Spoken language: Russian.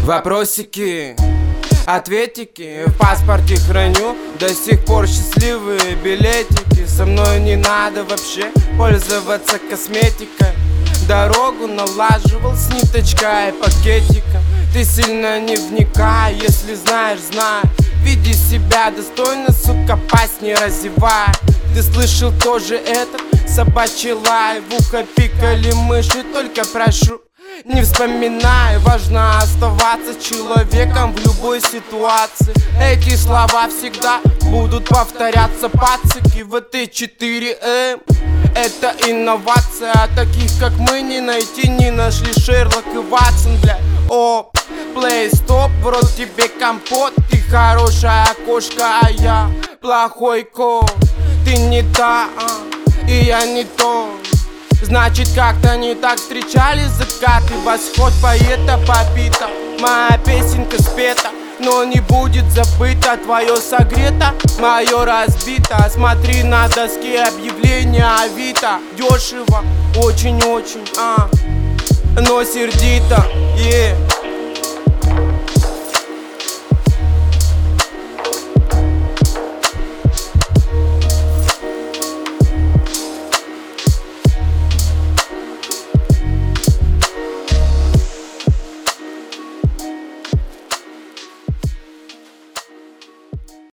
Вопросики, ответики в паспорте храню. До сих пор счастливые билетики. Со мной не надо вообще пользоваться косметикой. Дорогу налаживал с ниточкой и пакетиком. Ты сильно не вникай, если знаешь, знай. Веди себя достойно, сука, пасть не разевай. Ты слышал тоже этот собачий лай? В ухо пикали мыши, только прошу, не вспоминай. Важно оставаться человеком в любой ситуации. Эти слова всегда будут повторяться, пацаки. ВТ4М это инновация, а таких как мы не найти, не нашли Шерлок и Ватсон, блядь. О, плей, стоп, в рот тебе компот. Ты хорошая кошка, а я плохой кот. Ты не та, и я не то. Значит, как-то не так встречались закаты. Восход поэта попита, моя песенка спета, но не будет забыто. Твое согрето, мое разбито. Смотри на доске объявления Авито. Дешево, очень-очень, но сердито, yeah.